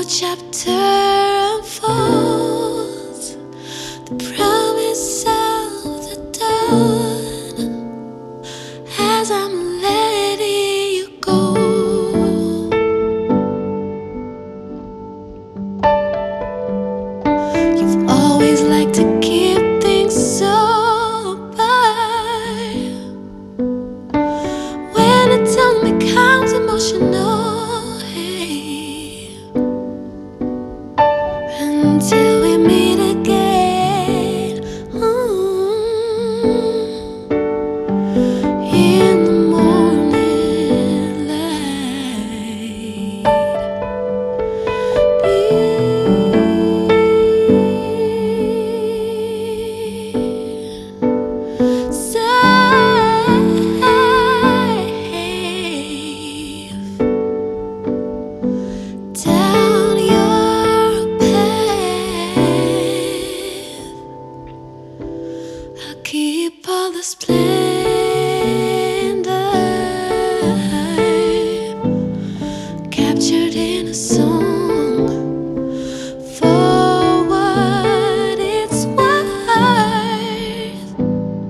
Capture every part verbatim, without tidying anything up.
chapter unfolds, the promise of the dawn, as I'm letting you go. You've always liked to keep things sober. When the tongue becomes emotional, hey, until we meet again, mm, in the morning light. Safe down your path, I'll keep all the splendor captured in a song for what it's worth.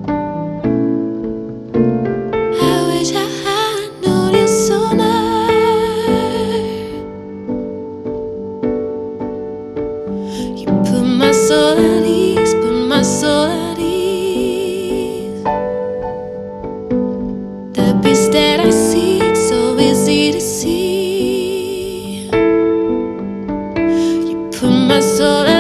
I wish I had known you sooner. You put my soul at ease, put my soul at ease. The peace that I seek, so easy to see. You put my soul at